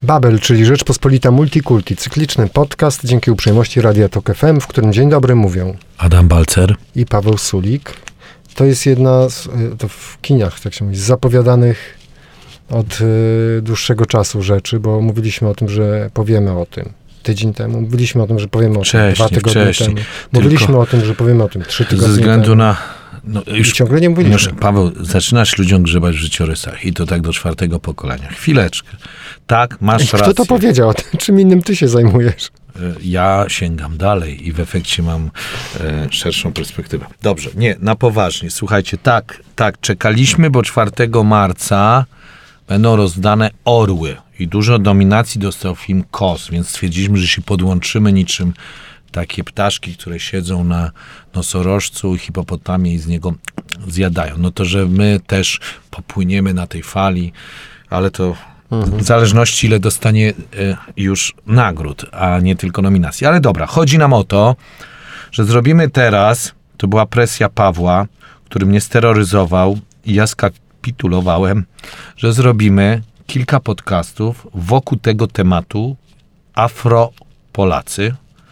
Babel, czyli Rzeczpospolita Multikulti, cykliczny podcast dzięki uprzejmości Radia Tok FM, w którym dzień dobry mówią Adam Balcer i Paweł Sulik. To jest jedna z, to w kinach, tak się mówi, z zapowiadanych od dłuższego czasu rzeczy, bo mówiliśmy o tym, że powiemy o tym tydzień temu, mówiliśmy o tym, że powiemy o tym 2 tygodnie temu, mówiliśmy o tym, że powiemy o tym 3 tygodnie temu. Ze względu na... No, już ciągle nie mówiliśmy. Paweł, zaczynasz ludziom grzebać w życiorysach i to tak do 4 pokolenia. Chwileczkę. Tak, masz rację. Kto to powiedział? Czym innym ty się zajmujesz? Ja sięgam dalej i w efekcie mam szerszą perspektywę. Dobrze, nie, na poważnie. Słuchajcie, tak, czekaliśmy, bo 4 marca będą rozdane orły i dużo nominacji dostał film KOS, więc stwierdziliśmy, że się podłączymy niczym takie ptaszki, które siedzą na nosorożcu, hipopotamie i z niego zjadają. No to, że my też popłyniemy na tej fali, ale to w zależności ile dostanie już nagród, a nie tylko nominacji. Ale dobra, chodzi nam o to, że zrobimy teraz, to była presja Pawła, który mnie steroryzował i ja skapitulowałem, że zrobimy kilka podcastów wokół tego tematu Afro-Polacy,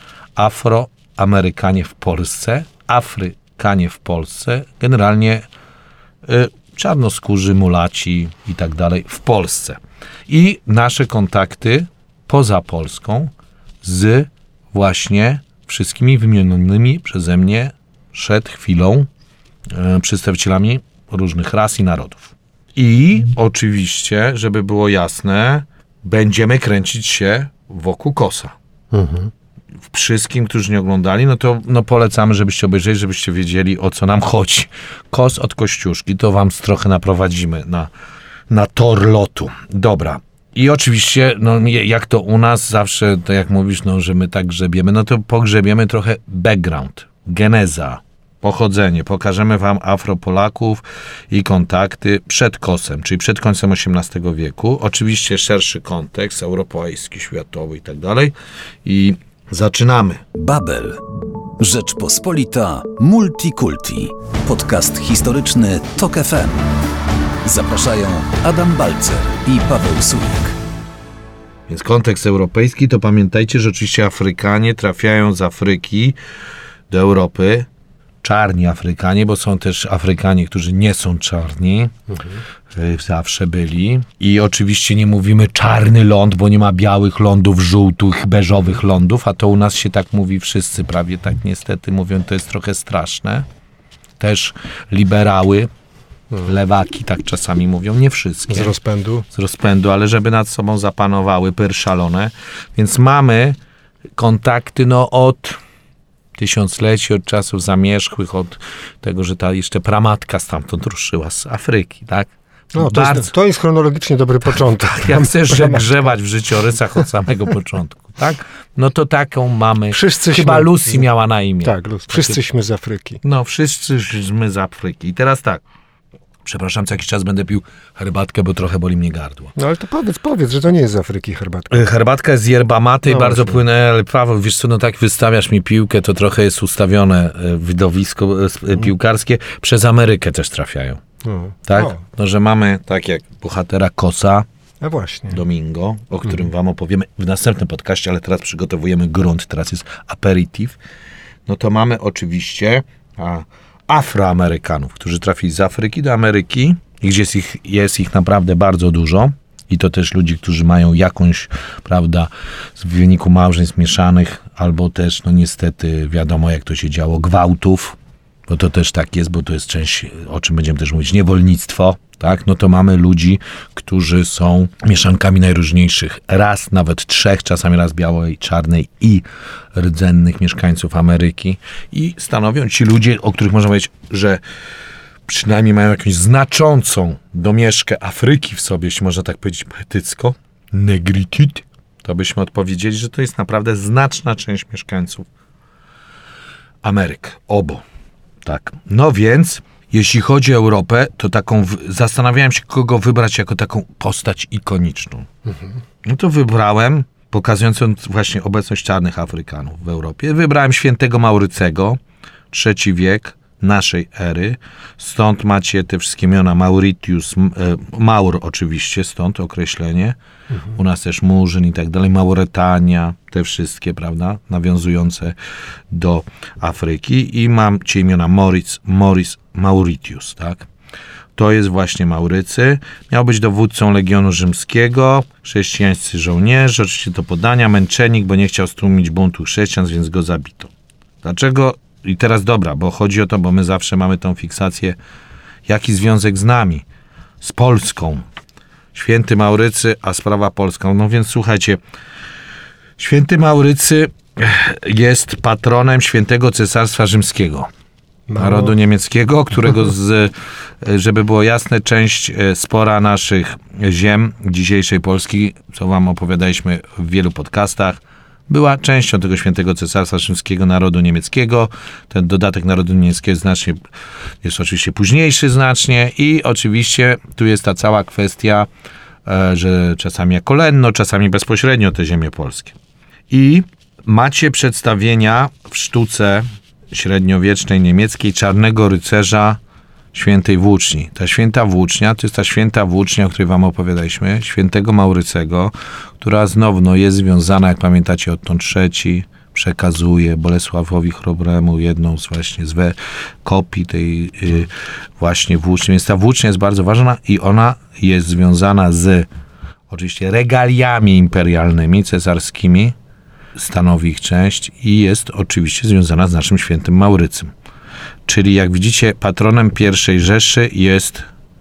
Afroamerykanie w Polsce, Afrykanie w Polsce, generalnie czarnoskórzy, mulaci i tak dalej w Polsce. I nasze kontakty poza Polską z właśnie wszystkimi wymienionymi przeze mnie przed chwilą przedstawicielami różnych ras i narodów. I oczywiście, żeby było jasne, będziemy kręcić się wokół KOS-a. Wszystkim, którzy nie oglądali, no to polecamy, żebyście obejrzeli, żebyście wiedzieli, o co nam chodzi. KOS od Kościuszki, to wam trochę naprowadzimy na tor lotu. Dobra. I oczywiście, no jak to u nas zawsze, to jak mówisz, no, że my tak grzebiemy, no to pogrzebiemy trochę background, geneza, pochodzenie. Pokażemy wam Afropolaków i kontakty przed KOS-em, czyli przed końcem XVIII wieku. Oczywiście szerszy kontekst, europejski, światowy i tak dalej. I zaczynamy. Babel. Rzeczpospolita Multikulti. Podcast historyczny Tok FM. Zapraszają Adam Balcer i Paweł Sulik. Więc kontekst europejski, to pamiętajcie, że oczywiście Afrykanie trafiają z Afryki do Europy. Czarni Afrykanie, bo są też Afrykanie, którzy nie są czarni. Zawsze byli. I oczywiście nie mówimy czarny ląd, bo nie ma białych lądów, żółtych, beżowych lądów, a to u nas się tak mówi, wszyscy prawie tak niestety mówią, to jest trochę straszne. Też liberały, lewaki tak czasami mówią, nie wszystkie. Z rozpędu, ale żeby nad sobą zapanowały szalone. Więc mamy kontakty od tysiącleci, od czasów zamierzchłych, od tego, że ta jeszcze pramatka stamtąd ruszyła z Afryki, tak? No, to jest chronologicznie dobry początek. Jak chcesz grzebać w życiorysach od samego początku, tak? No to taką mamy. Chyba Lucy miała na imię. Tak, wszyscyśmy z Afryki. No, wszyscyśmy z Afryki. I teraz tak. Przepraszam, co jakiś czas będę pił herbatkę, bo trochę boli mnie gardło. No ale to powiedz, że to nie jest z Afryki herbatka. Herbatka jest z yerba mate i bardzo płynne, ale Paweł, wiesz co, no tak wystawiasz mi piłkę, to trochę jest ustawione widowisko piłkarskie. Przez Amerykę też trafiają. Tak? No, że mamy, tak jak bohatera KOS-a, a właśnie. Domingo, o którym wam opowiemy w następnym podcaście, ale teraz przygotowujemy grunt, teraz jest aperitif. No to mamy oczywiście Afroamerykanów, którzy trafili z Afryki do Ameryki, gdzie jest ich naprawdę bardzo dużo. I to też ludzi, którzy mają jakąś, prawda, w wyniku małżeństw mieszanych, albo też, no niestety, wiadomo jak to się działo, gwałtów, bo to też tak jest, bo to jest część, o czym będziemy też mówić, niewolnictwo, tak? No to mamy ludzi, którzy są mieszankami najróżniejszych ras, nawet 3, czasami ras białej, czarnej i rdzennych mieszkańców Ameryki. I stanowią ci ludzie, o których można powiedzieć, że przynajmniej mają jakąś znaczącą domieszkę Afryki w sobie, jeśli można tak powiedzieć poetycko, negritud, to byśmy odpowiedzieli, że to jest naprawdę znaczna część mieszkańców Ameryk, obu. Tak. No więc, jeśli chodzi o Europę, to zastanawiałem się, kogo wybrać jako taką postać ikoniczną. No to wybrałem, pokazującą właśnie obecność czarnych Afrykanów w Europie, wybrałem świętego Maurycego, III wiek, naszej ery. Stąd macie te wszystkie imiona Mauritius, Maur oczywiście, stąd określenie. U nas też Murzyn i tak dalej, Mauretania, te wszystkie, prawda, nawiązujące do Afryki. I macie imiona Mauritius, tak? To jest właśnie Maurycy. Miał być dowódcą Legionu Rzymskiego, chrześcijańscy żołnierze, oczywiście to podania, męczennik, bo nie chciał stłumić buntu chrześcijan, więc go zabito. Dlaczego? I teraz dobra, bo chodzi o to, bo my zawsze mamy tą fiksację, jaki związek z nami, z Polską. Święty Maurycy, a sprawa polska. No więc słuchajcie, Święty Maurycy jest patronem Świętego Cesarstwa Rzymskiego. Narodu niemieckiego, którego, żeby było jasne, część spora naszych ziem dzisiejszej Polski, co wam opowiadaliśmy w wielu podcastach, była częścią tego Świętego Cesarstwa Rzymskiego, narodu niemieckiego. Ten dodatek narodu niemieckiego jest oczywiście późniejszy znacznie i oczywiście tu jest ta cała kwestia, że czasami jako lenno, czasami bezpośrednio te ziemie polskie. I macie przedstawienia w sztuce średniowiecznej niemieckiej Czarnego Rycerza Świętej Włóczni. Ta Święta Włócznia to jest ta Święta Włócznia, o której wam opowiadaliśmy, Świętego Maurycego, która znowu jest związana, jak pamiętacie, odtąd III przekazuje Bolesławowi Chrobremu jedną z kopii tej właśnie włóczni. Więc ta włócznia jest bardzo ważna i ona jest związana z oczywiście regaliami imperialnymi, cesarskimi, stanowi ich część i jest oczywiście związana z naszym Świętym Maurycym. Czyli jak widzicie, patronem I Rzeszy jest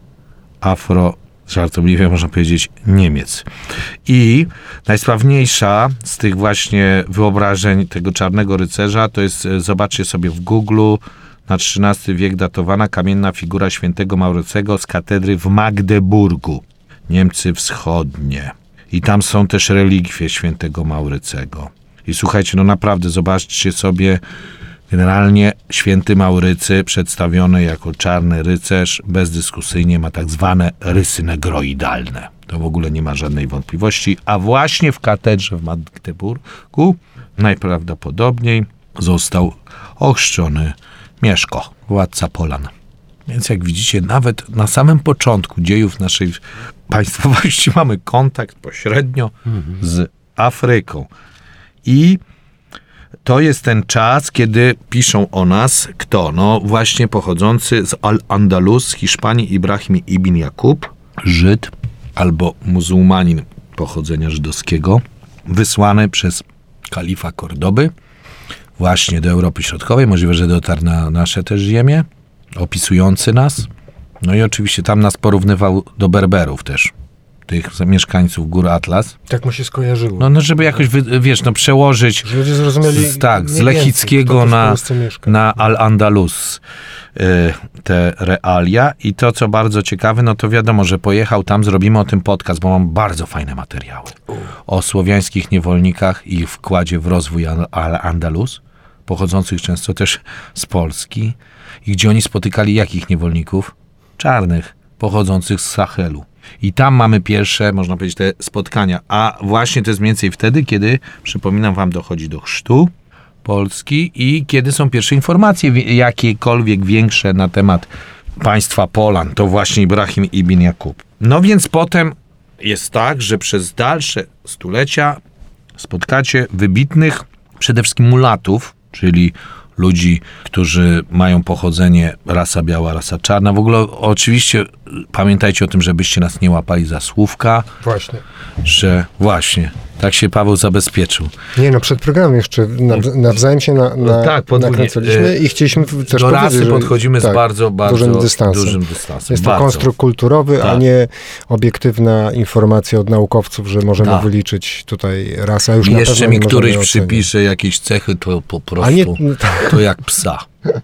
żartobliwie można powiedzieć, Niemiec. I najsławniejsza z tych właśnie wyobrażeń tego Czarnego Rycerza to jest, zobaczcie sobie w Google'u, na XIII wiek datowana kamienna figura Świętego Maurycego z katedry w Magdeburgu. Niemcy Wschodnie. I tam są też relikwie Świętego Maurycego. I słuchajcie, no naprawdę, zobaczcie sobie, generalnie Święty Maurycy przedstawiony jako czarny rycerz bezdyskusyjnie ma tak zwane rysy negroidalne. To w ogóle nie ma żadnej wątpliwości. A właśnie w katedrze w Magdeburgu najprawdopodobniej został ochrzczony Mieszko, władca Polan. Więc jak widzicie, nawet na samym początku dziejów naszej państwowości mamy kontakt pośrednio z Afryką. I to jest ten czas, kiedy piszą o nas kto? No właśnie pochodzący z Al-Andalus, z Hiszpanii, Ibrahim ibn Jakub, Żyd albo muzułmanin pochodzenia żydowskiego, wysłany przez kalifa Kordoby właśnie do Europy Środkowej, możliwe, że dotarł na nasze też ziemię, opisujący nas. No i oczywiście tam nas porównywał do Berberów też, tych mieszkańców gór Atlas. Tak mu się skojarzyło. No żeby jakoś, przełożyć że ludzie zrozumieli z Lechickiego na Al-Andalus te realia. I to, co bardzo ciekawe, no to wiadomo, że pojechał tam, zrobimy o tym podcast, bo mam bardzo fajne materiały o słowiańskich niewolnikach i ich wkładzie w rozwój Al-Andalus, pochodzących często też z Polski i gdzie oni spotykali jakich niewolników? Czarnych, pochodzących z Sahelu. I tam mamy pierwsze, można powiedzieć, te spotkania. A właśnie to jest mniej więcej wtedy, kiedy, przypominam wam, dochodzi do chrztu Polski i kiedy są pierwsze informacje jakiekolwiek większe na temat państwa Polan. To właśnie Ibrahim ibn Jakub. No więc potem jest tak, że przez dalsze stulecia spotkacie wybitnych, przede wszystkim mulatów, czyli ludzi, którzy mają pochodzenie rasa biała, rasa czarna. W ogóle oczywiście pamiętajcie o tym, żebyście nas nie łapali za słówka. Właśnie. Że właśnie, tak się Paweł zabezpieczył. Nie no, przed programem jeszcze nawzajem się nakręcaliśmy i chcieliśmy też do powiedzieć, rasy podchodzimy z bardzo dużym dystansem. Jest to konstrukt kulturowy, a nie obiektywna informacja od naukowców, że możemy wyliczyć tutaj rasę. Już jeszcze mi któryś przypisze jakieś cechy, to po prostu to jak psa.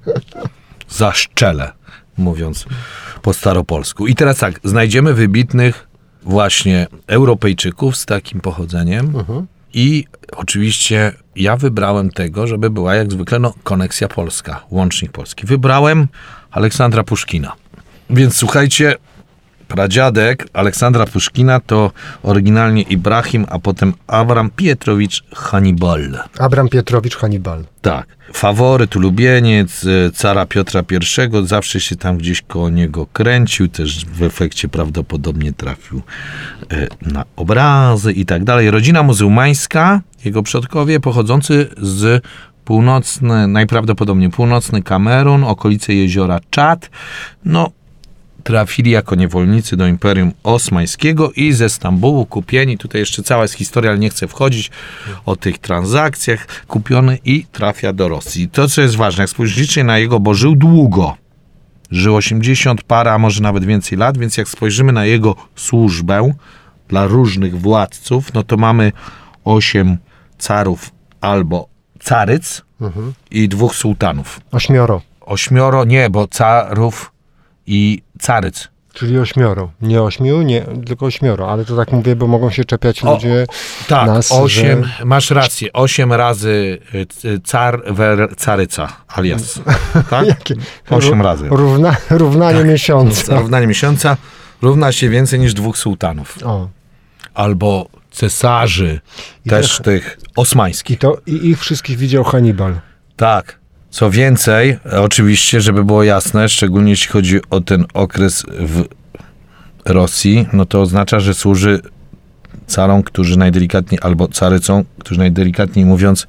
Zaszczele, mówiąc po staropolsku. I teraz tak, znajdziemy wybitnych właśnie Europejczyków z takim pochodzeniem i oczywiście ja wybrałem tego, żeby była jak zwykle koneksja polska, łącznik polski. Wybrałem Aleksandra Puszkina. Więc słuchajcie, pradziadek Aleksandra Puszkina to oryginalnie Ibrahim, a potem Abram Pietrowicz Hannibal. Abram Pietrowicz Hannibal. Tak. Faworyt, ulubieniec cara Piotra I, zawsze się tam gdzieś koło niego kręcił, też w efekcie prawdopodobnie trafił na obrazy i tak dalej. Rodzina muzułmańska, jego przodkowie pochodzący z najprawdopodobniej północny Kamerun, okolice jeziora Czad, trafili jako niewolnicy do Imperium Osmańskiego i ze Stambułu kupieni, tutaj jeszcze cała jest historia, ale nie chcę wchodzić o tych transakcjach, kupiony i trafia do Rosji. To, co jest ważne, jak spojrzycie na jego, bo żył długo, żył 80 parę, a może nawet więcej lat, więc jak spojrzymy na jego służbę dla różnych władców, to mamy 8 carów albo caryc i 2 sułtanów. 8, nie, bo carów i caryc. Czyli 8. Nie 8, nie, tylko 8, ale to tak mówię, bo mogą się czepiać ludzie tak, nas, 8, że... masz rację, 8 razy car caryca, alias. Tak? 8 razy. Równanie tak. miesiąca. Równanie miesiąca równa się więcej niż 2 sułtanów. Albo cesarzy, też tych osmańskich. I ich wszystkich widział Hannibal. Tak. Co więcej, oczywiście, żeby było jasne, szczególnie jeśli chodzi o ten okres w Rosji, to oznacza, że służy carom, którzy najdelikatniej, albo carycom, którzy najdelikatniej mówiąc,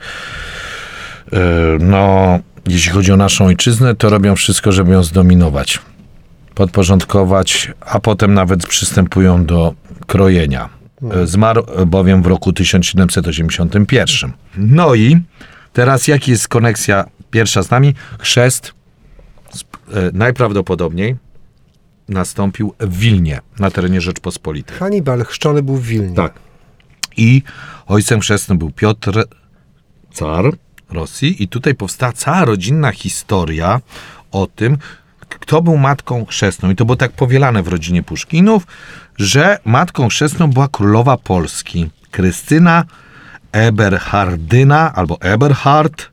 jeśli chodzi o naszą ojczyznę, to robią wszystko, żeby ją zdominować, podporządkować, a potem nawet przystępują do krojenia. Zmarł bowiem w roku 1781. I teraz jaki jest koneksja pierwsza z nami? Chrzest najprawdopodobniej nastąpił w Wilnie, na terenie Rzeczpospolitej. Hannibal chrzczony był w Wilnie. Tak. I ojcem chrzestnym był Piotr, car Rosji. I tutaj powstała cała rodzinna historia o tym, kto był matką chrzestną. I to było tak powielane w rodzinie Puszkinów, że matką chrzestną była królowa Polski, Krystyna Eberhardyna, albo Eberhard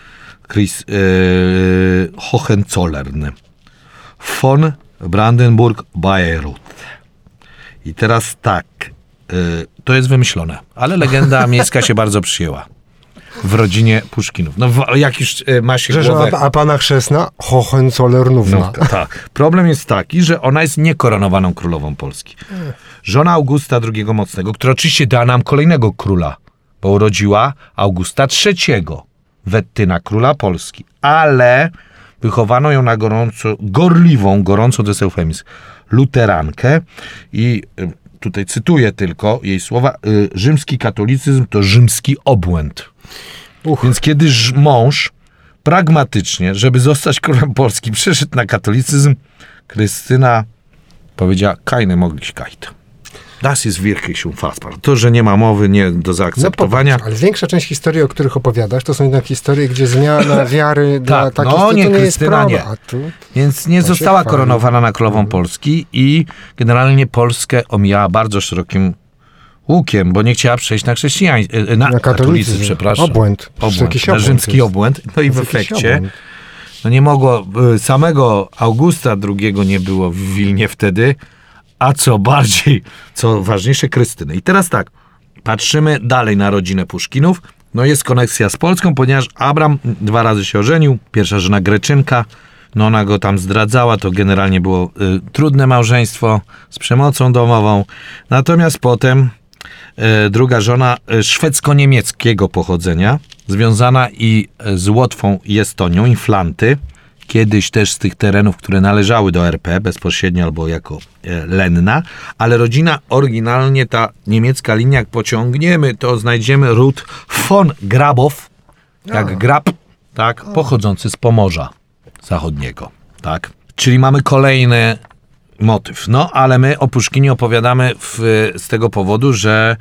Hohenzollern von Brandenburg-Bayreuth. I teraz tak, to jest wymyślone, ale legenda miejska się bardzo przyjęła w rodzinie Puszkinów. Jak już ma się głowę... A pana chrzestna Hohenzollernówna. Tak. Problem jest taki, że ona jest niekoronowaną królową Polski. Żona Augusta II Mocnego, która oczywiście dała nam kolejnego króla, bo urodziła Augusta III, Wettyna, króla Polski. Ale wychowano ją na gorącą, to jest eufemizm, luterankę i tutaj cytuję tylko jej słowa, rzymski katolicyzm to rzymski obłęd. Więc kiedy mąż pragmatycznie, żeby zostać królem Polski, przeszedł na katolicyzm, Krystyna powiedziała, keine Möglichkeit. Das ist wirklich unfassbar. To, że nie ma mowy, nie do zaakceptowania. Ale większa część historii, o których opowiadasz, to są jednak historie, gdzie zmiana wiary dla takich, to nie jest prawa. Więc nie została koronowana na królową Polski i generalnie Polskę omijała bardzo szerokim łukiem, bo nie chciała przejść na na katolicyzm, przepraszam. Obłęd. Na rzymski obłęd. I w efekcie nie mogło, samego Augusta II nie było w Wilnie wtedy, a co ważniejsze, Krystyny. I teraz tak, patrzymy dalej na rodzinę Puszkinów. Jest koneksja z Polską, ponieważ Abram 2 razy się ożenił. Pierwsza żona Greczynka, ona go tam zdradzała, to generalnie było trudne małżeństwo z przemocą domową. Natomiast potem druga żona szwedzko-niemieckiego pochodzenia, związana i z Łotwą i Estonią, Inflanty, kiedyś też z tych terenów, które należały do RP, bezpośrednio albo jako lenna, ale rodzina oryginalnie, ta niemiecka linia, jak pociągniemy, to znajdziemy ród von Grabow, jak Grab, tak, pochodzący z Pomorza Zachodniego, tak. Czyli mamy kolejny motyw. Ale my o Puszkinie opowiadamy z tego powodu, że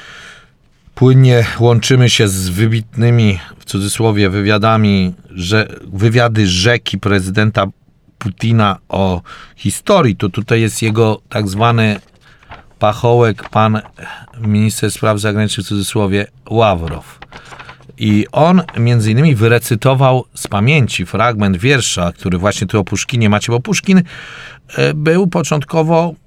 płynnie łączymy się z wybitnymi, w cudzysłowie, wywiady rzeki prezydenta Putina o historii. To tutaj jest jego tak zwany pachołek, pan minister spraw zagranicznych, w cudzysłowie, Ławrow. I on między innymi wyrecytował z pamięci fragment wiersza, który właśnie tu o Puszkinie macie, bo Puszkin był początkowo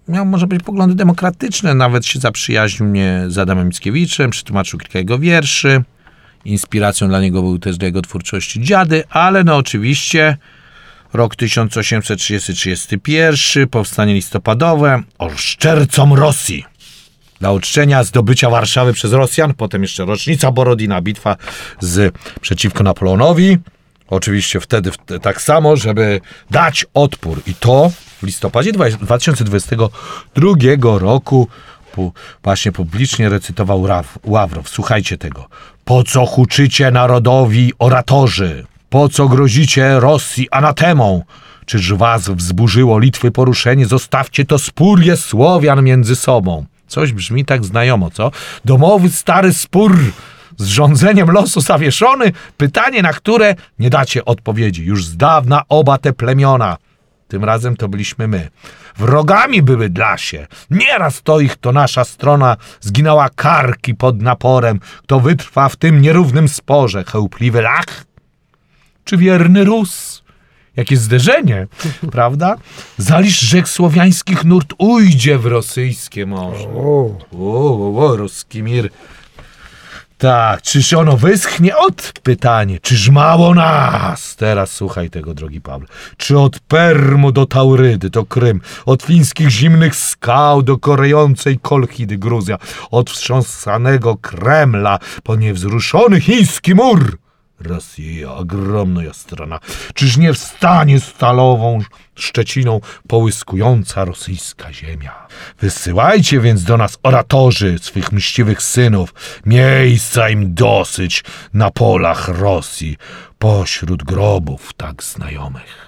miał może być poglądy demokratyczne, nawet się zaprzyjaźnił mnie z Adamem Mickiewiczem, przetłumaczył kilka jego wierszy. Inspiracją dla niego był też do jego twórczości Dziady, ale no oczywiście rok 1830-31, powstanie listopadowe, oszczercom Rosji. Dla uczczenia zdobycia Warszawy przez Rosjan, potem jeszcze rocznica Borodina, bitwa przeciwko Napoleonowi. Oczywiście wtedy tak samo, żeby dać odpór. I to w listopadzie 2022 roku właśnie publicznie recytował Ławrow. Słuchajcie tego. Po co huczycie narodowi oratorzy? Po co grozicie Rosji anatemą? Czyż was wzburzyło Litwy poruszenie? Zostawcie to spór jest Słowian między sobą. Coś brzmi tak znajomo, co? Domowy stary spór z rządzeniem losu zawieszony, pytanie, na które nie dacie odpowiedzi. Już z dawna oba te plemiona, tym razem to byliśmy my, wrogami były dla się. Nieraz to nasza strona zginęła karki pod naporem. Kto wytrwa w tym nierównym sporze? Chełpliwy Lach czy wierny Rus? Jakie zderzenie, prawda? Zalisz rzek słowiańskich nurt ujdzie w rosyjskie morze. Ruski mir. Tak, czyż ono wyschnie? Pytanie, czyż mało nas? Teraz słuchaj tego, drogi Pawle. Czy od Permu do Taurydy, to Krym, od fińskich zimnych skał do korejącej Kolchidy Gruzja, od wstrząsanego Kremla po niewzruszony chiński mur? Rosja, ogromna strona. Czyż nie wstanie stalową Szczeciną połyskująca rosyjska ziemia? Wysyłajcie więc do nas oratorzy swych mściwych synów. Miejsca im dosyć na polach Rosji, pośród grobów tak znajomych.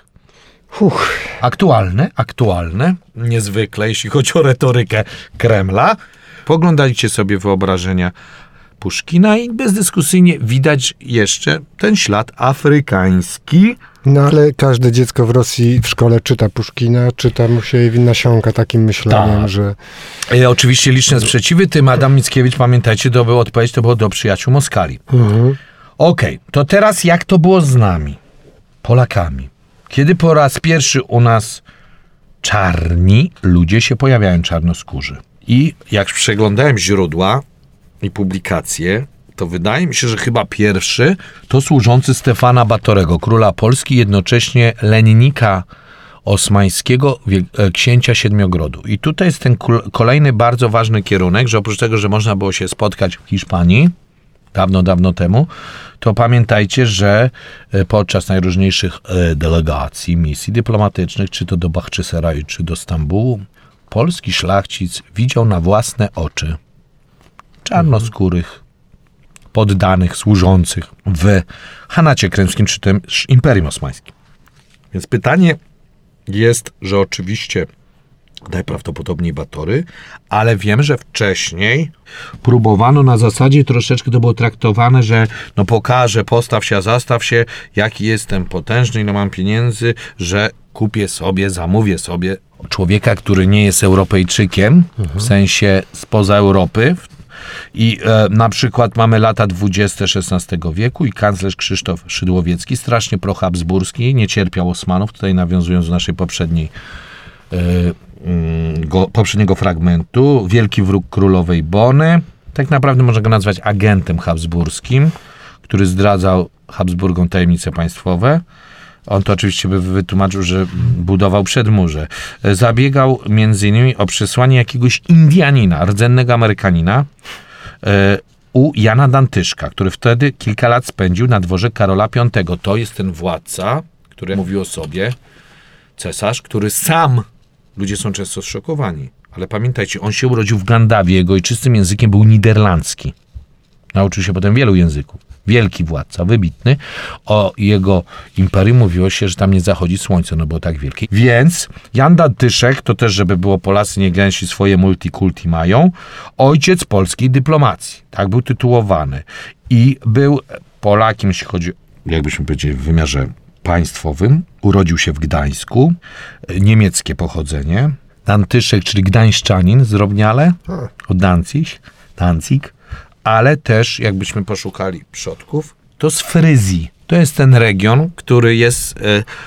Aktualne, niezwykle, jeśli chodzi o retorykę Kremla. Poglądajcie sobie wyobrażenia Puszkina i bezdyskusyjnie widać jeszcze ten ślad afrykański. No ale każde dziecko w Rosji w szkole czyta Puszkina, czyta mu się nasiąka takim myśleniem, tak, że... Oczywiście liczne sprzeciwy, tym Adam Mickiewicz, pamiętajcie, to było odpowiedź, to było do przyjaciół Moskali. Okej, to teraz jak to było z nami, Polakami? Kiedy po raz pierwszy u nas czarni ludzie się pojawiają, czarnoskórzy? I jak przeglądałem źródła i publikacje, to wydaje mi się, że chyba pierwszy to służący Stefana Batorego, króla Polski, jednocześnie lennika osmańskiego, księcia Siedmiogrodu. I tutaj jest ten kolejny bardzo ważny kierunek, że oprócz tego, że można było się spotkać w Hiszpanii dawno temu, to pamiętajcie, że podczas najróżniejszych delegacji, misji dyplomatycznych, czy to do Bachczysaraju, czy do Stambułu, polski szlachcic widział na własne oczy czarnoskórych, poddanych, służących w Hanacie Krymskim, czy też Imperium Osmańskim. Więc pytanie jest, że oczywiście najprawdopodobniej Batory, ale wiem, że wcześniej próbowano na zasadzie, troszeczkę to było traktowane, że no pokażę, postaw się, a zastaw się, jaki jestem potężny, ile mam pieniędzy, że kupię sobie, zamówię sobie człowieka, który nie jest Europejczykiem, w sensie spoza Europy. I na przykład mamy lata 20 XVI wieku i kanclerz Krzysztof Szydłowiecki, strasznie prohabsburski, nie cierpiał Osmanów, tutaj nawiązując do naszej poprzedniego fragmentu, wielki wróg królowej Bony, tak naprawdę można go nazwać agentem habsburskim, który zdradzał Habsburgom tajemnice państwowe. On to oczywiście by wytłumaczył, że budował przedmurze. Zabiegał między innymi o przesłanie jakiegoś Indianina, rdzennego Amerykanina, u Jana Dantyszka, który wtedy kilka lat spędził na dworze Karola V. To jest ten władca, który mówił o sobie, cesarz, który sam, ludzie są często zszokowani, ale pamiętajcie, on się urodził w Gandawie, jego ojczystym językiem był niderlandzki. Nauczył się potem wielu języków. Wielki władca, wybitny. O jego imperium mówiło się, że tam nie zachodzi słońce, no było tak wielkie. Więc Jan Dantyszek, to też, żeby było Polacy nie gęsi, swoje multikulti mają, ojciec polskiej dyplomacji. Tak był tytułowany. I był Polakiem, jeśli chodzi, jakbyśmy powiedzieli, w wymiarze państwowym. Urodził się w Gdańsku. Niemieckie pochodzenie. Dantyszek, czyli gdańszczanin, zdrobniale. Od Danzig. Ale też, jakbyśmy poszukali przodków, to z Fryzji. To jest ten region, który jest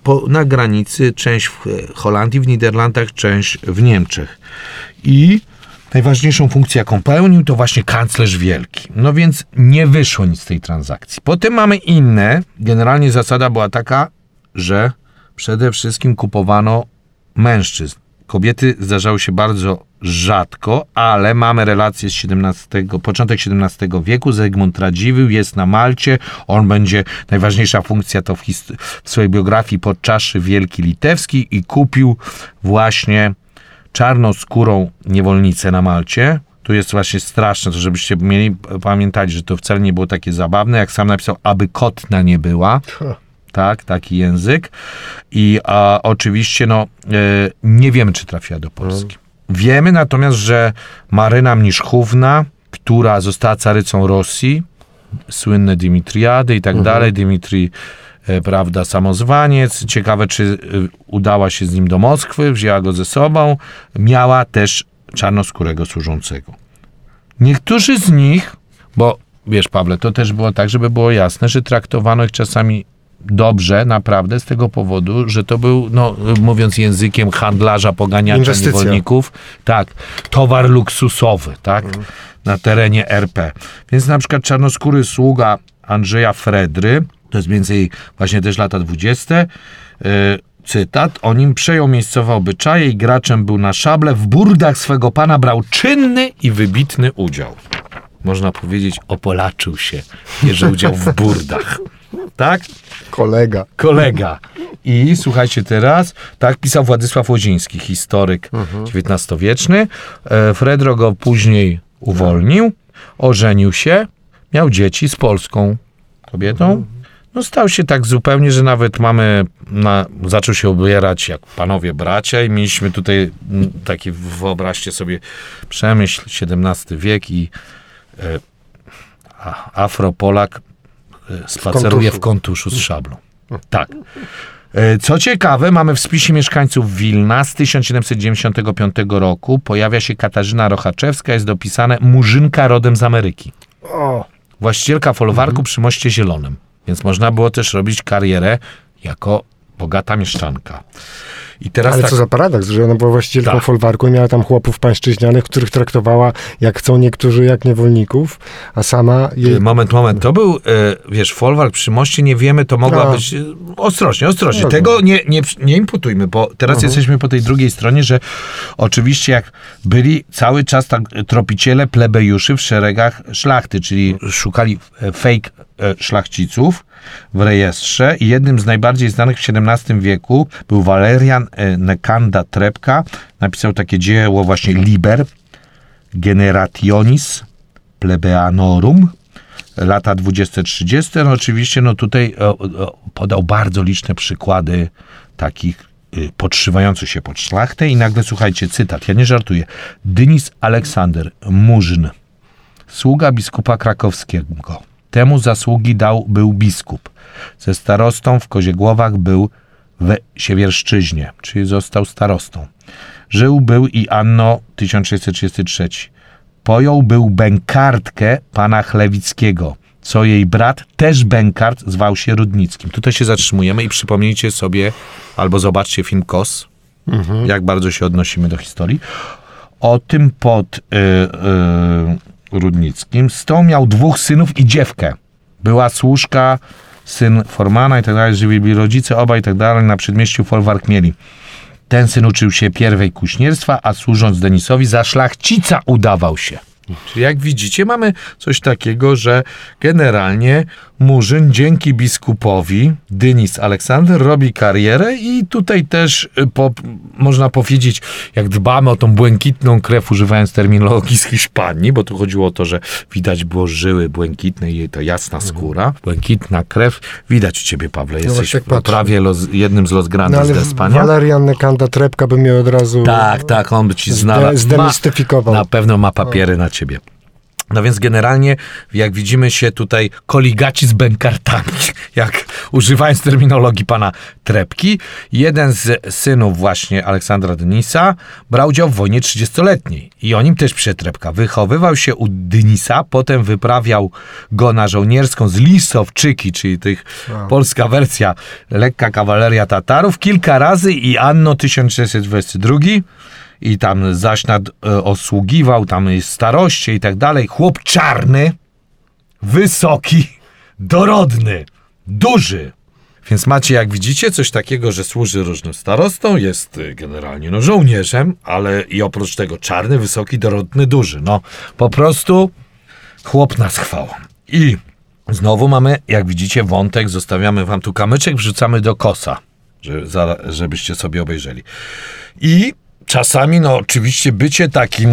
na granicy, część w Holandii, w Niderlandach, część w Niemczech. I najważniejszą funkcję, jaką pełnił, to właśnie kanclerz wielki. No więc nie wyszło nic z tej transakcji. Potem mamy inne. Generalnie zasada była taka, że przede wszystkim kupowano mężczyzn. Kobiety zdarzały się bardzo rzadko, ale mamy relację z początek XVII wieku. Zygmunt Radziwiłł jest na Malcie. On będzie, najważniejsza funkcja to w swojej biografii Podczaszy Wielki Litewski i kupił właśnie czarnoskórą niewolnicę na Malcie. Tu jest właśnie straszne, to żebyście mieli pamiętać, że to wcale nie było takie zabawne, jak sam napisał, aby kotna nie była. Tak, taki język. I oczywiście nie wiemy, czy trafiła do Polski. Wiemy natomiast, że Maryna Mniszchówna, która została carycą Rosji, słynne Dymitriady i tak dalej, Dymitrij, prawda, samozwaniec. Ciekawe, czy udała się z nim do Moskwy, wzięła go ze sobą. Miała też czarnoskórego służącego. Niektórzy z nich, bo wiesz, Pawle, to też było tak, żeby było jasne, że traktowano ich czasami dobrze, naprawdę, z tego powodu, że to był, mówiąc językiem handlarza, poganiacza niewolników, tak, towar luksusowy, tak, na terenie RP. Więc na przykład czarnoskóry sługa Andrzeja Fredry, to jest więcej właśnie też lata 20, cytat, o nim przejął miejscowe obyczaje i graczem był na szable, w burdach swego pana brał czynny i wybitny udział. Można powiedzieć, opolaczył się, bierze udział w burdach. Tak? Kolega. I słuchajcie teraz, tak pisał Władysław Łoziński, historyk XIX-wieczny. Fredro go później uwolnił, ożenił się, miał dzieci z polską kobietą. No stał się tak zupełnie, że nawet zaczął się ubierać jak panowie bracia i mieliśmy tutaj taki, wyobraźcie sobie, Przemyśl, XVII wiek i Afropolak spaceruje w kontuszu z szablą. Tak. Co ciekawe, mamy w spisie mieszkańców Wilna z 1795 roku. Pojawia się Katarzyna Rochaczewska, jest dopisane Murzynka rodem z Ameryki. Właścicielka folwarku przy Moście Zielonym. Więc można było też robić karierę jako bogata mieszczanka. I teraz ale co za paradoks, że ona była właścicielką folwarku i miała tam chłopów pańszczyźnianych, których traktowała, jak chcą niektórzy, jak niewolników, a sama... Moment. To był, folwark przy moście, nie wiemy, to mogła być... Ostrożnie. Tego nie imputujmy, bo teraz jesteśmy po tej drugiej stronie, że oczywiście jak byli cały czas tak tropiciele, plebejuszy w szeregach szlachty, czyli szukali fake szlachciców w rejestrze i jednym z najbardziej znanych w XVII wieku był Walerian Nekanda Trepka. Napisał takie dzieło właśnie Liber Generationis Plebeanorum, lata 20-30. No oczywiście tutaj podał bardzo liczne przykłady takich podszywających się pod szlachtę i nagle, słuchajcie, cytat, ja nie żartuję. Dynis Aleksander Murzyn, sługa biskupa krakowskiego. Temu zasługi był biskup. Ze starostą w Koziegłowach był w Siewierszczyźnie, czyli został starostą. Żył był i anno 1633. Pojął był bękartkę pana Chlewickiego, co jej brat, też bękart, zwał się Rudnickim. Tutaj się zatrzymujemy i przypomnijcie sobie, albo zobaczcie film KOS, jak bardzo się odnosimy do historii. O tym pod Rudnickim. Z tą miał 2 synów i dziewkę. Była służka, syn Formana i tak dalej, żyli byli rodzice, obaj i tak dalej, na przedmieściu folwark mieli. Ten syn uczył się pierwej kuśnierstwa, a służąc Denisowi za szlachcica udawał się. Czyli jak widzicie, mamy coś takiego, że generalnie Murzyn dzięki biskupowi Dynis Aleksander robi karierę i tutaj też można powiedzieć, jak dbamy o tą błękitną krew, używając terminologii z Hiszpanii, bo tu chodziło o to, że widać było żyły błękitne i ta jasna skóra, błękitna krew. Widać u ciebie, Pawle, jesteś prawie jednym z Los Grandes de España. Walerian Nekanda Trepka by mnie od razu tak, on by ci znalazł. Zdemistyfikował. Na pewno ma papiery na ciebie. No więc generalnie, jak widzimy się tutaj koligaci z bękartami, jak używając terminologii pana Trepki, jeden z synów właśnie Aleksandra Dynisa brał udział w wojnie 30-letniej i o nim też pisze Trepka. Wychowywał się u Dynisa, potem wyprawiał go na żołnierską z Lisowczyki, czyli polska wersja, lekka kawaleria Tatarów, kilka razy i anno 1622 i tam zaś osługiwał, tam jest staroście i tak dalej. Chłop czarny, wysoki, dorodny, duży. Więc macie, jak widzicie, coś takiego, że służy różnym starostom, jest generalnie żołnierzem, ale i oprócz tego czarny, wysoki, dorodny, duży. No, po prostu chłop nas chwała. I znowu mamy, jak widzicie, wątek, zostawiamy wam tu kamyczek, wrzucamy do kosa, żebyście sobie obejrzeli. I czasami, no oczywiście, bycie takim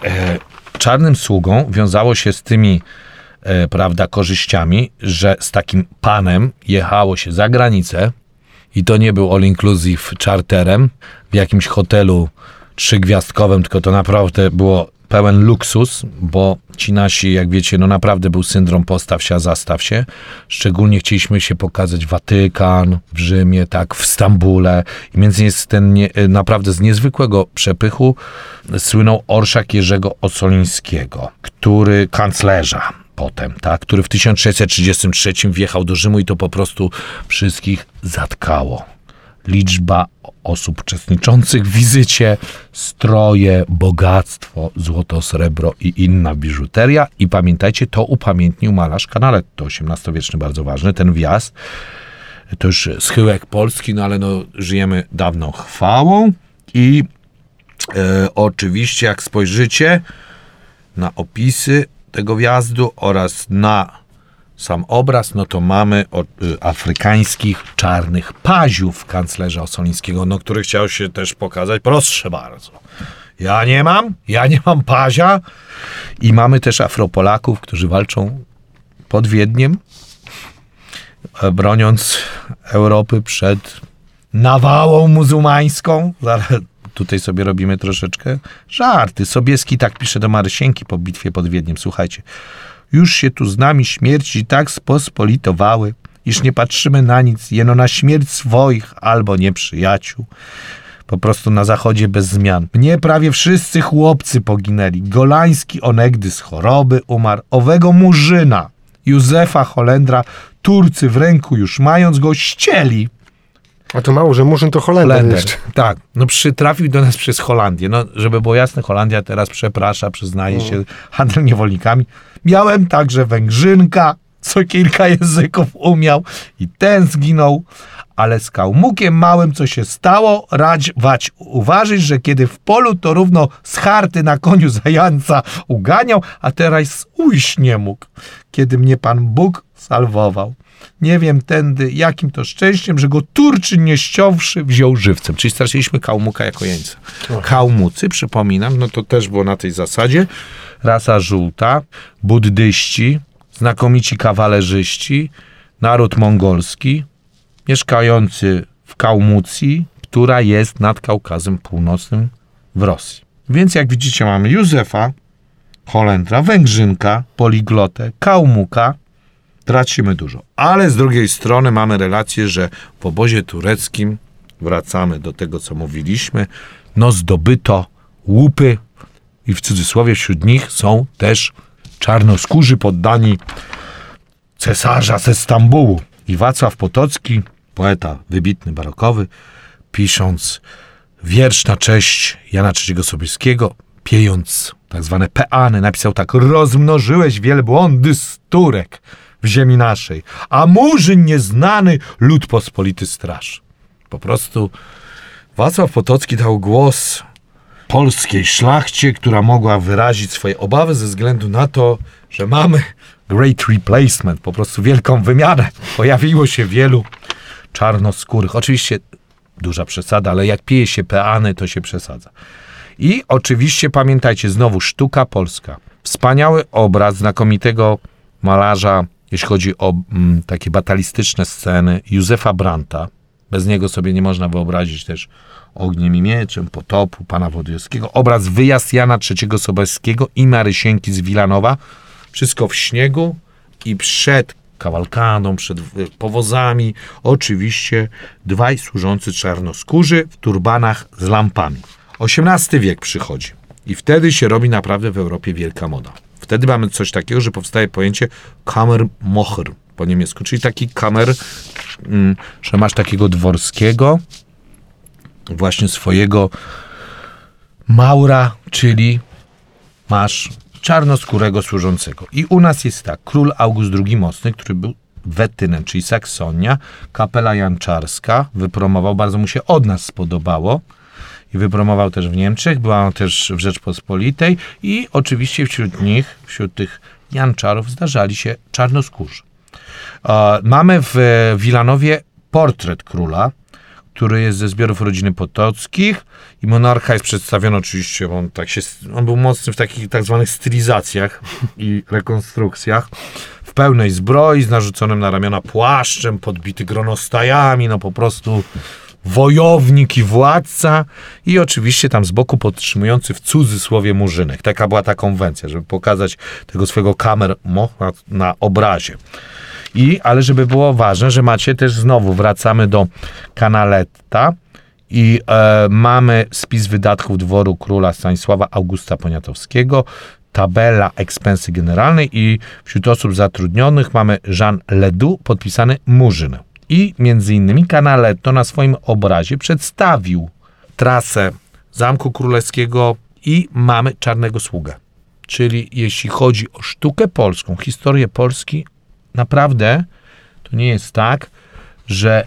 czarnym sługą wiązało się z tymi, prawda, korzyściami, że z takim panem jechało się za granicę i to nie był all-inclusive charterem w jakimś hotelu 3-gwiazdkowym, tylko to naprawdę było pełen luksus, bo ci nasi, jak wiecie, no naprawdę był syndrom postaw się, a zastaw się. Szczególnie chcieliśmy się pokazać Watykan, w Rzymie, tak, w Stambule. I między innymi ten naprawdę z niezwykłego przepychu słynął orszak Jerzego Ossolińskiego, który kanclerza potem, tak, który w 1633 wjechał do Rzymu i to po prostu wszystkich zatkało. Liczba osób uczestniczących w wizycie, stroje, bogactwo, złoto, srebro i inna biżuteria. I pamiętajcie, to upamiętnił malarz Canaletto, XVIII-wieczny, bardzo ważny, ten wjazd. To już schyłek polski, no ale no, żyjemy dawną chwałą. I oczywiście, jak spojrzycie na opisy tego wjazdu oraz na sam obraz, no to mamy afrykańskich czarnych paziów kanclerza Ossolińskiego, no który chciał się też pokazać, proszę bardzo, ja nie mam pazia. I mamy też Afropolaków, którzy walczą pod Wiedniem, broniąc Europy przed nawałą muzułmańską. Tutaj sobie robimy troszeczkę żarty. Sobieski tak pisze do Marysienki po bitwie pod Wiedniem. Słuchajcie, już się tu z nami śmierci tak spospolitowały, iż nie patrzymy na nic, jeno na śmierć swoich albo nieprzyjaciół. Po prostu na zachodzie bez zmian. Mnie prawie wszyscy chłopcy poginęli. Golański onegdy z choroby umarł. Owego Murzyna, Józefa Holendra, Turcy w ręku już mając go ścieli. A to mało, że Murzyn to Holender jeszcze. Tak, no trafił do nas przez Holandię. No, żeby było jasne, Holandia teraz przeprasza, przyznaje się, handel niewolnikami. Miałem także Węgrzynka, co kilka języków umiał i ten zginął, ale z Kałmukiem małym co się stało, rać uważać, że kiedy w polu to równo z charty na koniu zająca uganiał, a teraz ujść nie mógł, kiedy mnie Pan Bóg salwował. Nie wiem tędy, jakim to szczęściem, że go Turczyn nie ściąwszy wziął żywcem. Czyli straciliśmy Kałmuka jako jeńca. Kałmucy, przypominam, no to też było na tej zasadzie. Rasa żółta, buddyści, znakomici kawalerzyści, naród mongolski, mieszkający w Kałmucji, która jest nad Kaukazem Północnym w Rosji. Więc jak widzicie, mamy Józefa Holendra, Węgrzynka, poliglotę, Kałmuka. Tracimy dużo. Ale z drugiej strony mamy relację, że w obozie tureckim, wracamy do tego, co mówiliśmy, no zdobyto łupy i w cudzysłowie wśród nich są też czarnoskórzy poddani cesarza ze Stambułu. I Wacław Potocki, poeta wybitny, barokowy, pisząc wiersz na cześć Jana III Sobieskiego, piejąc tak zwane peany, napisał tak: rozmnożyłeś wielbłądy z Turek w ziemi naszej, a Murzyn nieznany lud pospolity straż. Po prostu Wacław Potocki dał głos polskiej szlachcie, która mogła wyrazić swoje obawy ze względu na to, że mamy great replacement, po prostu wielką wymianę. Pojawiło się wielu czarnoskórych. Oczywiście duża przesada, ale jak pije się peany, to się przesadza. I oczywiście pamiętajcie, znowu sztuka polska. Wspaniały obraz znakomitego malarza, jeśli chodzi o takie batalistyczne sceny, Józefa Brandta. Bez niego sobie nie można wyobrazić też Ogniem i mieczem, Potopu, Pana Wodojewskiego. Obraz Wyjazd Jana III Sobieskiego i Marysieńki z Wilanowa. Wszystko w śniegu i przed kawalkadą, przed powozami oczywiście dwaj służący czarnoskórzy w turbanach z lampami. XVIII wiek przychodzi i wtedy się robi naprawdę w Europie wielka moda. Wtedy mamy coś takiego, że powstaje pojęcie Kammermocher po niemiecku, czyli taki kamer, że masz takiego dworskiego, właśnie swojego maura, czyli masz czarnoskórego służącego. I u nas jest tak, król August II Mocny, który był Wettynen, czyli Saksonia, kapela janczarska, wypromował, bardzo mu się od nas spodobało i wypromował też w Niemczech, była on też w Rzeczpospolitej i oczywiście wśród tych janczarów zdarzali się czarnoskórzy. Mamy w Wilanowie portret króla, który jest ze zbiorów rodziny Potockich i monarcha jest przedstawiony oczywiście, on był mocny w takich tak zwanych stylizacjach i rekonstrukcjach, w pełnej zbroi, z narzuconym na ramiona płaszczem, podbity gronostajami, po prostu wojownik i władca i oczywiście tam z boku podtrzymujący w cudzysłowie murzynek. Taka była ta konwencja, żeby pokazać tego swojego Kammermocha na obrazie. Ale żeby było ważne, że macie też znowu, wracamy do Canaletta i mamy spis wydatków dworu króla Stanisława Augusta Poniatowskiego, tabela ekspensy generalnej i wśród osób zatrudnionych mamy Jean Ledoux, podpisany Murzyn. I między innymi Canaletto na swoim obrazie przedstawił trasę Zamku Królewskiego i mamy Czarnego Sługę. Czyli jeśli chodzi o sztukę polską, historię Polski, naprawdę to nie jest tak, że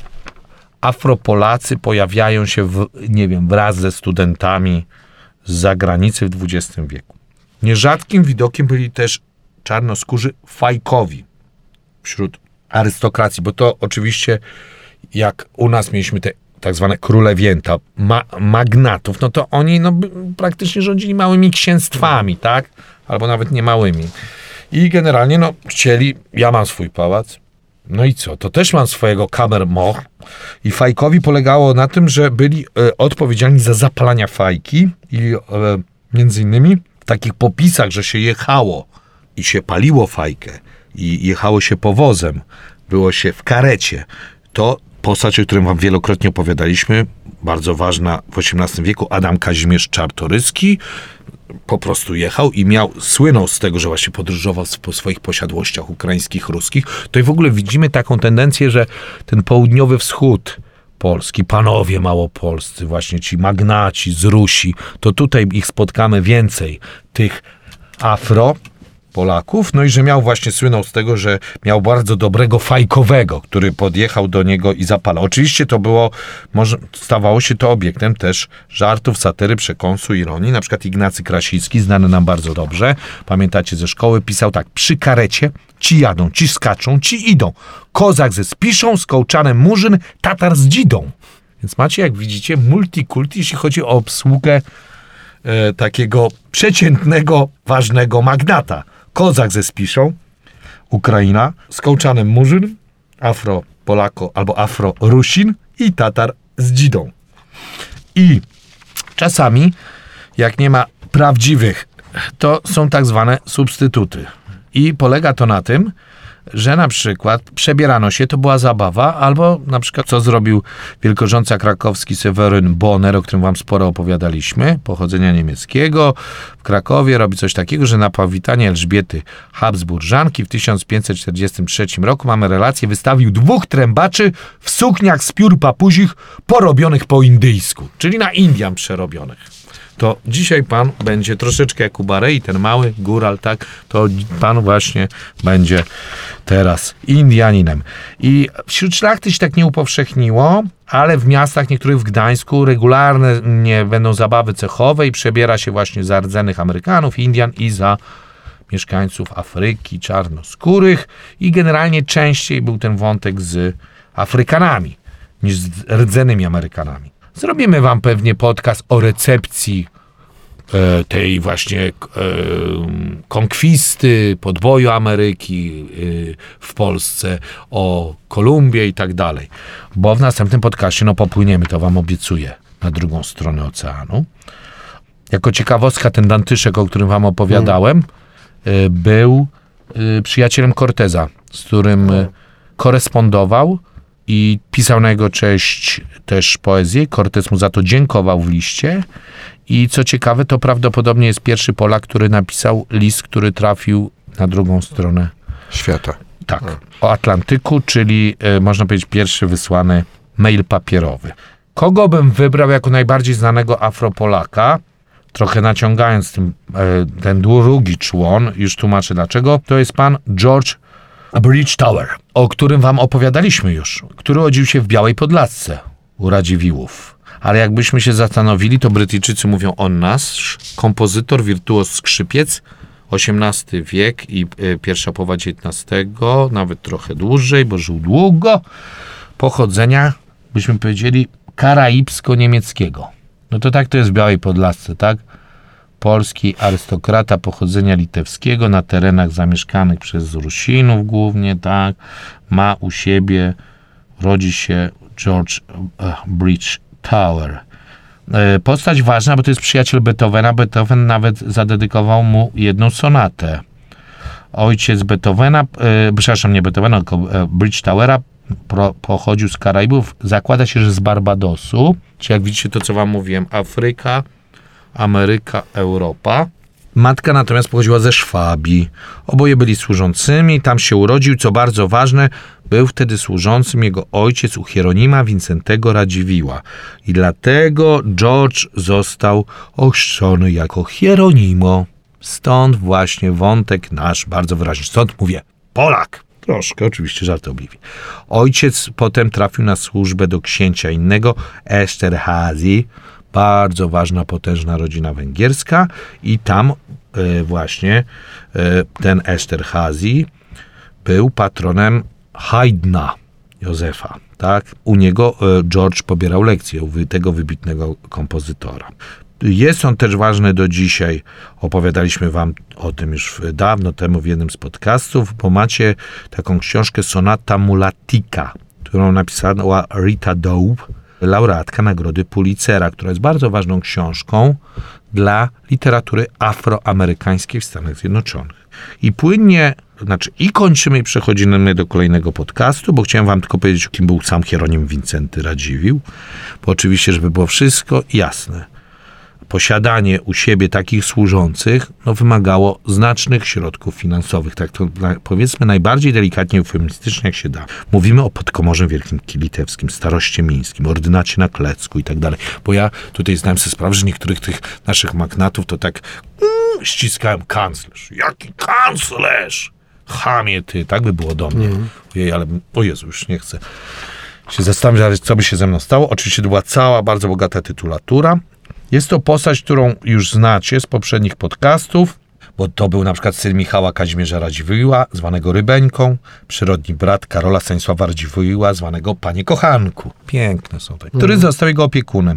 Afropolacy pojawiają się wraz ze studentami z zagranicy w XX wieku. Nierzadkim widokiem byli też czarnoskórzy fajkowi wśród arystokracji, bo to oczywiście jak u nas mieliśmy te tak zwane królewięta, magnatów, to oni praktycznie rządzili małymi księstwami, tak? Albo nawet nie małymi. I generalnie chcieli, ja mam swój pałac, i co? To też mam swojego Kammermoch. I fajkowi polegało na tym, że byli odpowiedzialni za zapalania fajki i między innymi w takich popisach, że się jechało i się paliło fajkę i jechało się powozem, było się w karecie, to postać, o którym wam wielokrotnie opowiadaliśmy, bardzo ważna w XVIII wieku, Adam Kazimierz Czartoryski, po prostu jechał i słynął z tego, że właśnie podróżował po swoich posiadłościach ukraińskich, ruskich. To i w ogóle widzimy taką tendencję, że ten południowy wschód Polski, panowie małopolscy, właśnie ci magnaci z Rusi, to tutaj ich spotkamy więcej, tych Polaków, i że słynął z tego, że miał bardzo dobrego fajkowego, który podjechał do niego i zapalał. Oczywiście to stawało się to obiektem też żartów, satyry, przekąsu, ironii. Na przykład Ignacy Krasicki, znany nam bardzo dobrze, pamiętacie ze szkoły, pisał tak: przy karecie ci jadą, ci skaczą, ci idą. Kozak ze Spiszą, z kołczanem Murzyn, Tatar z Dzidą. Więc macie, jak widzicie, multikulti, jeśli chodzi o obsługę takiego przeciętnego, ważnego magnata. Kozak ze Spiszą, Ukraina, z kołczanem Murzyn, Afro-Polako albo Afro-Rusin i Tatar z Dzidą. I czasami, jak nie ma prawdziwych, to są tak zwane substytuty. I polega to na tym, że na przykład przebierano się, to była zabawa, albo na przykład co zrobił wielkorządca krakowski Seweryn Bonner, o którym wam sporo opowiadaliśmy, pochodzenia niemieckiego, w Krakowie robi coś takiego, że na powitanie Elżbiety Habsburżanki w 1543 roku, mamy relację, wystawił 2 trębaczy w sukniach z piór papuzich porobionych po indyjsku, czyli na Indian przerobionych. To dzisiaj pan będzie troszeczkę jak u Barei, ten mały góral, tak? To pan właśnie będzie teraz Indianinem. I wśród szlachty się tak nie upowszechniło, ale w miastach, niektórych w Gdańsku, regularnie będą zabawy cechowe i przebiera się właśnie za rdzennych Amerykanów, Indian i za mieszkańców Afryki, czarnoskórych i generalnie częściej był ten wątek z Afrykanami niż z rdzenionymi Amerykanami. Zrobimy wam pewnie podcast o recepcji tej właśnie konkwisty, podboju Ameryki w Polsce, o Kolumbię i tak dalej. Bo w następnym podcaście popłyniemy, to wam obiecuję, na drugą stronę oceanu. Jako ciekawostka, ten Dantyszek, o którym wam opowiadałem, był przyjacielem Corteza, z którym korespondował i pisał na jego cześć też poezję. Cortez mu za to dziękował w liście. I co ciekawe, to prawdopodobnie jest pierwszy Polak, który napisał list, który trafił na drugą stronę świata. Tak, o Atlantyku, czyli można powiedzieć pierwszy wysłany mail papierowy. Kogo bym wybrał jako najbardziej znanego Afropolaka? Trochę naciągając ten drugi człon, już tłumaczę dlaczego, to jest pan George Bridgetower, o którym wam opowiadaliśmy już, który urodził się w Białej Podlasce u Radziwiłłów. Ale jakbyśmy się zastanowili, to Brytyjczycy mówią o nas, kompozytor, wirtuoz, skrzypiec, XVIII wiek i pierwsza połowa XIX, nawet trochę dłużej, bo żył długo, pochodzenia, byśmy powiedzieli, karaibsko-niemieckiego. No to tak to jest w Białej Podlasce, tak? Polski arystokrata pochodzenia litewskiego na terenach zamieszkanych przez Rusinów głównie, tak? Ma u siebie, rodzi się George Bridgetower. Postać ważna, bo to jest przyjaciel Beethovena. Beethoven nawet zadedykował mu jedną sonatę. Ojciec Beethovena, przepraszam, nie Beethovena, tylko Bridgetowera, pochodził z Karaibów. Zakłada się, że z Barbadosu. Czyli jak widzicie to, co wam mówiłem, Afryka, Ameryka, Europa. Matka natomiast pochodziła ze Szwabii. Oboje byli służącymi, tam się urodził, co bardzo ważne, był wtedy służącym jego ojciec u Hieronima Wincentego Radziwiłła. I dlatego George został ochrzczony jako Hieronimo. Stąd właśnie wątek nasz bardzo wyraźny. Stąd mówię, Polak. Troszkę, oczywiście żartobliwie. Ojciec potem trafił na służbę do księcia innego, Esterházy, bardzo ważna, potężna rodzina węgierska i tam właśnie ten Esterházy był patronem Haydna, Józefa. Tak? U niego George pobierał lekcje, u tego wybitnego kompozytora. Jest on też ważny do dzisiaj. Opowiadaliśmy wam o tym już dawno temu w jednym z podcastów, bo macie taką książkę Sonata Mulatica, którą napisała Rita Dove, laureatka Nagrody Pulitzera, która jest bardzo ważną książką dla literatury afroamerykańskiej w Stanach Zjednoczonych. I płynnie, kończymy i przechodzimy do kolejnego podcastu, bo chciałem wam tylko powiedzieć, kim był sam Hieronim Wincenty Radziwiłł, bo oczywiście, żeby było wszystko jasne, posiadanie u siebie takich służących wymagało znacznych środków finansowych. Tak to powiedzmy najbardziej delikatnie eufemistycznie jak się da. Mówimy o Podkomorzu Wielkim Litewskim, Staroście Mińskim, Ordynacie na Klecku i tak dalej. Bo ja tutaj zdałem sobie sprawę, że niektórych tych naszych magnatów to tak ściskałem kanclerz. Jaki kanclerz? Chamie ty, tak by było do mnie. Ojej, ale o Jezu, już nie chcę się zastanawiać, co by się ze mną stało. Oczywiście to była cała bardzo bogata tytulatura. Jest to postać, którą już znacie z poprzednich podcastów, bo to był na przykład syn Michała Kazimierza Radziwiłła, zwanego Rybeńką, przyrodni brat Karola Stanisława Radziwiłła, zwanego Panie Kochanku. Piękne są to. Który został jego opiekunem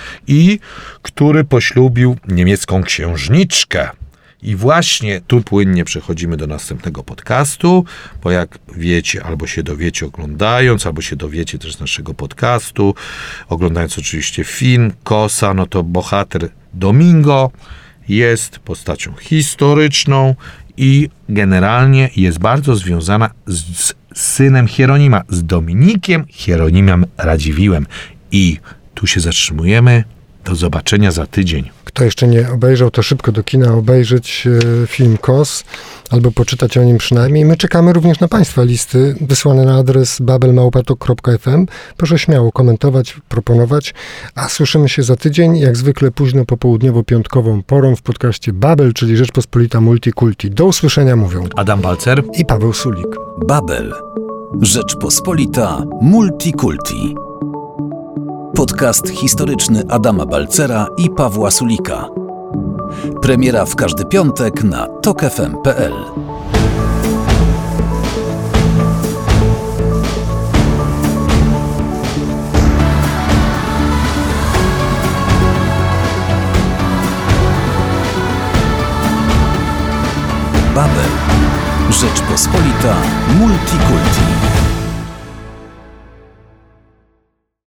i który poślubił niemiecką księżniczkę. I właśnie tu płynnie przechodzimy do następnego podcastu, bo jak wiecie, albo się dowiecie oglądając, albo się dowiecie też z naszego podcastu, oglądając oczywiście film Kosa, to bohater Domingo jest postacią historyczną i generalnie jest bardzo związana z synem Hieronima, z Dominikiem Hieronimem Radziwiłłem. I tu się zatrzymujemy. Do zobaczenia za tydzień. Kto jeszcze nie obejrzał, to szybko do kina obejrzeć film KOS, albo poczytać o nim przynajmniej. My czekamy również na Państwa listy wysłane na adres babelmałpatok.fm. Proszę śmiało komentować, proponować, a słyszymy się za tydzień, jak zwykle późno popołudniowo-piątkową porą w podcaście Babel, czyli Rzeczpospolita Multikulti. Do usłyszenia mówią Adam Balcer i Paweł Sulik. Babel. Rzeczpospolita Multikulti. Podcast historyczny Adama Balcera i Pawła Sulika. Premiera w każdy piątek na tokfm.pl. Rzeczpospolita Multikulti.